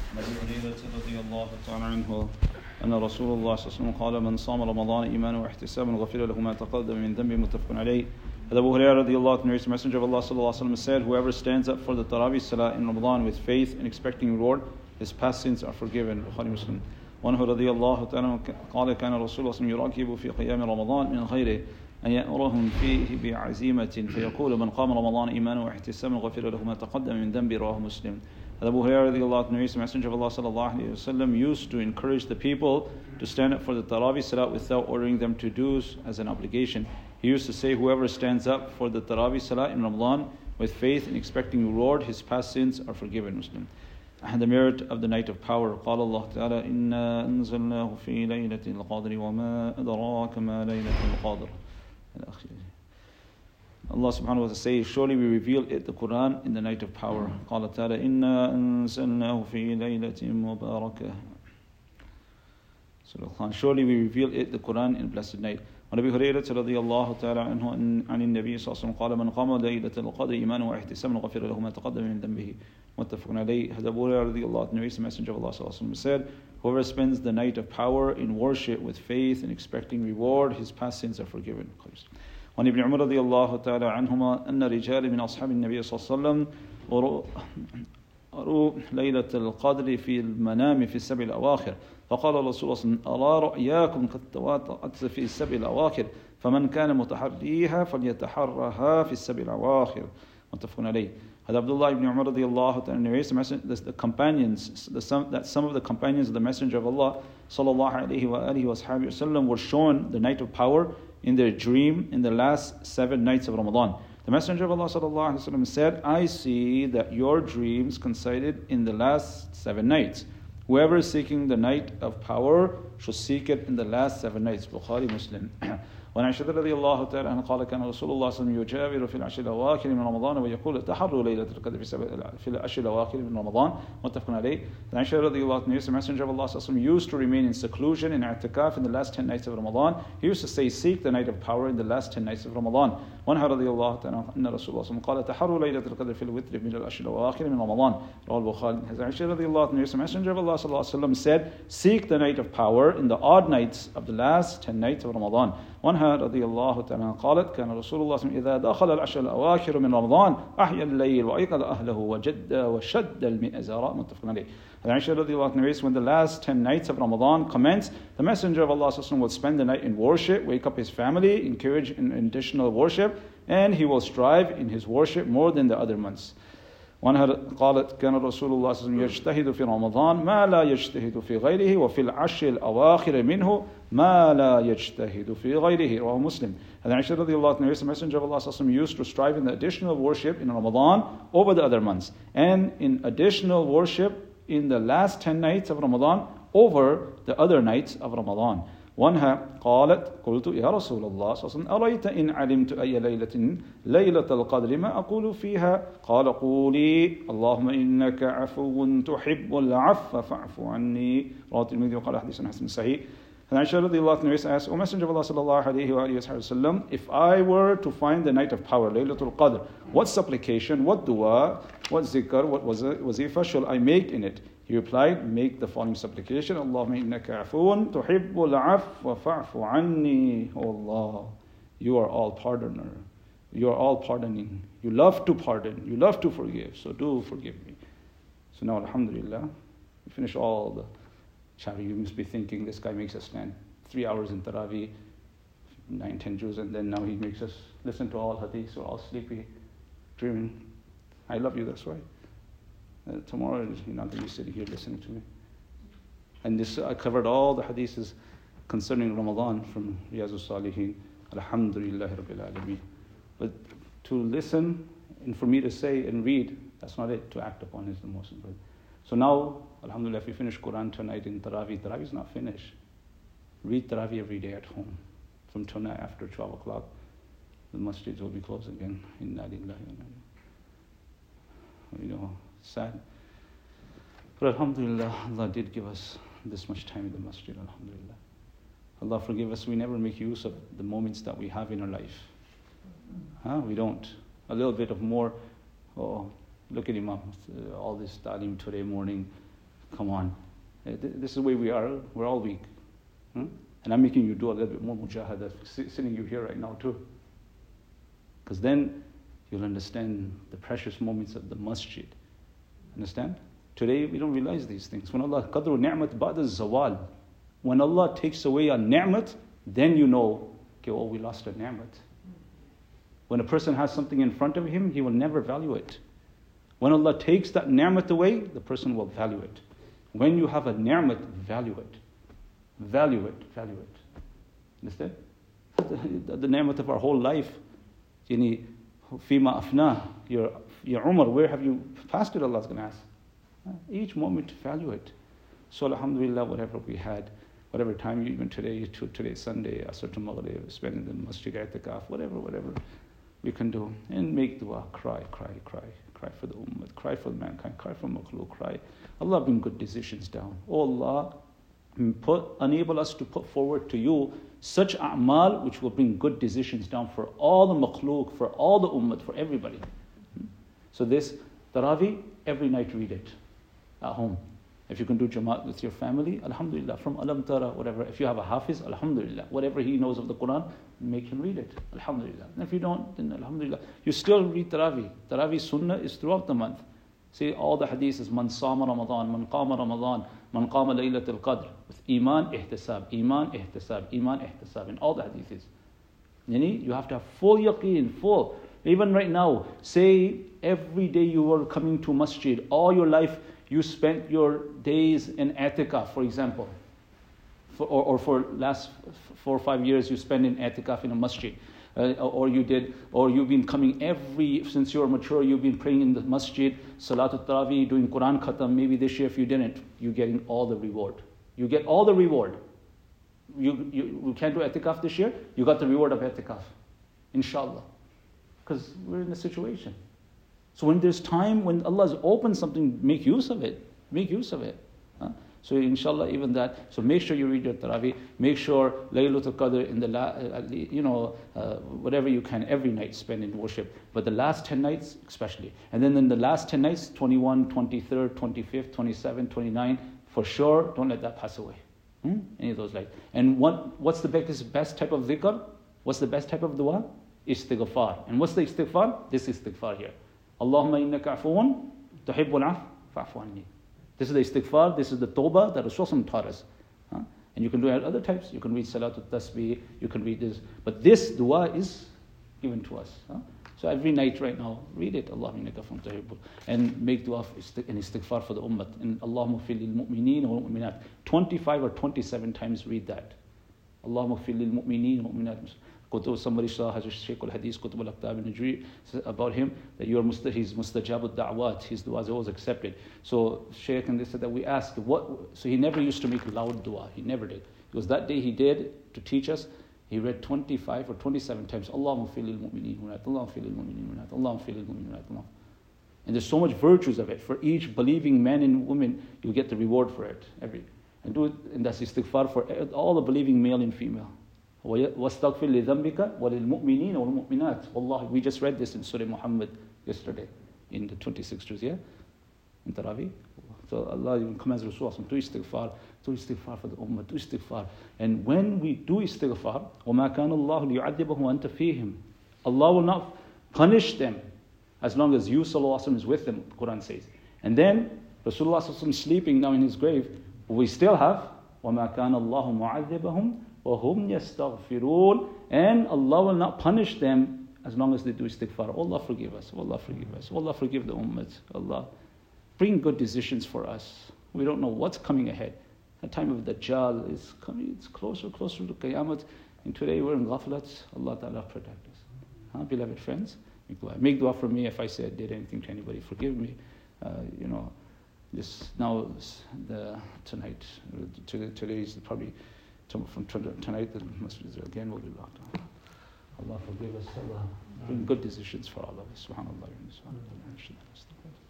أبي هريرة رضي الله تعالى عنه أن رسول الله صلى الله عليه وسلم قال من صام رمضان إيمانا واحتسابا غفر له ما تقدم من ذنبه متفق عليه. Abu Hurairah radiallahu anhu, the Messenger of Allah sallallahu alaihi wasallam said, whoever stands up for the Tarawih Salah in Ramadan with faith and expecting reward, his past sins are forgiven. Bukhari Muslim. وعنه رضي الله تعالى قال كان رسول الله صلى الله عليه وسلم يراقب في قيام رمضان من غيره أن يأمرهم فيه بعزيمة فيقول من قام رمضان إيمانا واحتسابا غفر له ما تقدم من ذنبه. رواه Muslim. Abu Hurairah radiallahu anhu, the Messenger of Allah sallallahu alaihi wasallam used to encourage the people to stand up for the Tarawih Salah without ordering them to do as an obligation. He used to say, whoever stands up for the Tarawih Salah in Ramadan with faith and expecting reward, his past sins are forgiven. Muslim. And the merit of the night of power. قال الله تعالى إنا أنزلناه في ليلة القدر وما أدراك ما ليلة القدر. Allah subhanahu wa ta'ala says, surely we revealed it, the Quran, in the night of power. قال تعالى إنا أنزلناه في ليلة مباركة. Surely we revealed it, the Quran, in a blessed night. وعن أبي هريرة رضي الله تعالى عنه عن النبي صلى الله عليه وسلم قال من قام ليلة القدر إيمانا واحتسابا غفر له ما تقدم من ذنبه متفق عليه. Abu Hurairah رضي الله عنه, the Messenger of Allah صلى الله عليه وسلم said, whoever spends the night of power in worship with faith and expecting reward, his past sins are forgiven. وعن ابن عمر رضي الله تعالى عنهما أن رجال من أصحاب النبي صلى الله عليه وسلم أروا ليلة القدر في المنام في السبع الأواخر فقال رسول الله صلى الله عليه وسلم أرى رؤياكم قد تواترت في السبع الأواخر فمن كان متحريها فليتحرها في السبع الأواخر متفق عليه. Abdullah ibn Umar radiallahu ta'ala narrates the companions, that some of the companions of the Messenger of Allah sallallahu alayhi wa alihi wa sallam were shown the night of power in their dream in the last 7 nights of Ramadan. The Messenger of Allah sallallahu alayhi wa sallam said, I see that your dreams coincided in the last 7 nights. Whoever is seeking the night of power should seek it in the last 7 nights. Bukhari Muslim. وعن عائشة رضي الله تعالى عنها قال كان رسول الله صلى الله عليه وسلم يجاور في العشر الأواخر من رمضان ويقول تحروا ليلة القدر في العشر الأواخر من رمضان متفق عليه. And Aisha رضي الله عنها, the Messenger of Allah صلى الله عليه وسلم used to remain in seclusion in i'tikaf in the last 10 nights of Ramadan. He used to say, seek the night of power in the last 10 nights of Ramadan. وعنها رضي الله تعالى أن رسول الله صلى الله عليه وسلم قال تحروا ليلة القدر في الوتر من العشر الأواخر من رمضان. رواه البخاري. As Aisha رضي الله عنها, the Messenger of Allah صلى الله عليه وسلم said, seek the night of power in the odd nights of the last 10 nights of Ramadan. وعنها رضي الله تعالى قالت كان رسول الله صلى الله عليه وسلم إذا دخل العشر الأواخر من رمضان أحيا الليل وأيقظ أهله وجد وشد المئزر متفق عليه. And Aisha radiallahu anha narrates, when the last 10 nights of Ramadan commence, the Messenger of Allah will spend the night in worship, wake up his family, encourage in additional worship, and he will strive in his worship more than the other months. وعنها قالت كان رسول الله صلى الله عليه وسلم يجتهد في رمضان ما لا يجتهد في غيره وفي العشر الأواخر منه ما لا يجتهد في غيره. رواه Muslim. And Aisha radiallahu anha, the Messenger of Allah sallallahu alaihi wasallam used to strive in the additional worship in Ramadan over the other months, and in additional worship in the last 10 nights of Ramadan over the other nights of Ramadan. وعنها قالت قلت يا رسول الله صلى الله عليه وسلم أرأيت إن علمت أي ليلة القدر ما أقول فيها قال قولي اللهم إنك عفو تحب العفو فاعف عني. رواه الترمذي وقال حديث حسن صحيح. And Aisha radiallahu anha asked, O Messenger of Allah sallallahu alayhi wa sallam, if I were to find the night of power, Laylatul Qadr, what supplication, what dua, what zikr, what wazifa shall I make in it? He replied, make the following supplication, Allahumma innaka afuun tuhibbul afwa fa'fu anni. Oh Allah, you are all pardoner. You are all pardoning. You love to pardon. You love to forgive. So do forgive me. So now, alhamdulillah, we finish all the Chavi, you must be thinking, this guy makes us stand 3 hours in Taraweeh, 9-10 Jews, and then now he makes us listen to all hadiths, we're all sleepy, dreaming. I love you, that's why. Tomorrow you're not going to be sitting here listening to me. And this, I covered all the hadiths concerning Ramadan from Riyazul Salihin. Alhamdulillah Rabbil Alameen. But to listen and for me to say and read, that's not it. To act upon is the most important. So now, alhamdulillah, if we finish Quran tonight in Taraweeh, Taraweeh is not finished. Read Taraweeh every day at home. From tonight after 12 o'clock, the masjids will be closed again. Inna lillahi wa inna. You know, sad. But alhamdulillah, Allah did give us this much time in the masjid, alhamdulillah. Allah forgive us, we never make use of the moments that we have in our life. We don't. A little bit of more, look at Imam, all this ta'lim today morning, Come on. This is the way we are. We're all weak. And I'm making you do a little bit more mujahada, sitting you here right now too. Because then you'll understand the precious moments of the masjid. Understand? Today we don't realize these things. When Allah qadru ni'mat ba'da zawal, when Allah takes away a ni'mat, then you know, okay, oh, we lost a ni'mat. When a person has something in front of him, he will never value it. When Allah takes that ni'mat away, the person will value it. When you have a ni'mat, value it. Value it, value it. Understand? The ni'mat of our whole life. Yani, fima afna, your umar, where have you passed it? Allah's going to ask. Each moment, value it. So alhamdulillah, whatever we had, whatever time, even today, today's Sunday, Asr to Maghrib, spend in the masjid, i'tikaf, whatever we can do. And make dua, cry for the ummah, cry for mankind, cry for makhluk, cry. Allah bring good decisions down. Oh Allah, enable us to put forward to you such a'mal which will bring good decisions down for all the makhluk, for all the ummah, for everybody. So this Taraweeh, every night read it at home. If you can do Jamaat with your family, alhamdulillah, from Alam Tara, whatever. If you have a Hafiz, alhamdulillah. Whatever he knows of the Quran, make him read it, alhamdulillah. And if you don't, then alhamdulillah. You still read Taraweeh. Taraweeh Sunnah is throughout the month. See, all the hadiths is Man Sama Ramadan, Man Qama Ramadan, Man Qama Laylatul Qadr. With Iman, Ihtisab, Iman, Ihtisab, Iman, Ihtisab. In all the hadiths. You have to have full yaqeen, full. Even right now, say every day you were coming to masjid, all your life you spent your days in i'tikaf, for example, or for last 4 or 5 years you spent in i'tikaf in a masjid, or you've been coming since you were mature, you've been praying in the masjid, Salatul Taraweeh, doing Quran Khatam. Maybe this year if you didn't, you're getting all the reward. You get all the reward. You can't do i'tikaf this year, you got the reward of i'tikaf, inshallah. Because we're in a situation. So when there's time, when Allah has opened something, make use of it. Make use of it. So inshallah, even that. So make sure you read your Taraweeh. Make sure Laylatul Qadr in the whatever you can every night spend in worship. But the last 10 nights especially. And then in the last 10 nights, 21, 23rd, 25th, 27, 29, for sure, don't let that pass away. Any of those nights. And what's the best type of dhikr? What's the best type of dua? Istighfar. And what's the istighfar? This istighfar here. Allahumma innaka afuun tuhibbul af fa'fu anni. This is the istighfar, this is the tawbah that Rasul taught us. And you can do other types. You can read Salatul Tasbih, you can read this. But this dua is given to us. So every night right now, read it. Allahumma innaka afuun tuhibbul. And make dua and istighfar for the ummah. And Allahumma fil lil mu'mineen wal mu'minat. 25 or 27 times read that. Allahumma fil lil mu'mineen wal mu'minat. Somebody saw Shaykh al-Hadith, Qutb al-Aqtab al-Najri, he's mustajab al-da'wat, his dua is always accepted. So Shaykh, and they said that we asked, so he never used to make loud dua, he never did. Because that day he did, to teach us, he read 25 or 27 times, Allahumma fil lil mu'mineen wa Allahumma fil lil mu'mineen wa Allahumma fil lil mu'mineen wa. And there's so much virtues of it. For each believing man and woman, you'll get the reward for it. And do it, and that's istighfar for all the believing male and female. وَاسْتَغْفِرْ لِذَنْبِكَ وَلِلْمُؤْمِنِينَ وَالْمُؤْمِنَاتِ Wallah, we just read this in Surah Muhammad yesterday, in the 26th juz, in Taraweeh. So Allah even commands Rasul to istighfar for the ummah, do istighfar. And when we do istighfar, وَمَا كَانَ اللَّهُ لِيُعَذِّبَهُمْ وَأَنْتَ فِيهِمْ, Allah will not punish them as long as you, sallallahu is with them, the Quran says. And then Rasulullah sleeping now in his grave, we still have وَمَا كَانَ اللَّهُ مُعَذِّبَهُمْ وَهُمْ يَسْتَغْفِرُونَ, and Allah will not punish them as long as they do istighfar. Allah forgive us, Allah forgive us, Allah forgive the ummah. Allah bring good decisions for us. We don't know what's coming ahead. The time of Dajjal is coming, it's closer to Qiyamah, and today we're in ghaflat. Allah Ta'ala protect us. Beloved friends, make dua for me if I said did anything to anybody. Forgive me. This now tonight, today is probably from tonight the masjid again will be locked down. Allah forgive us. Allah bring good decisions for all of us. Subhanallah.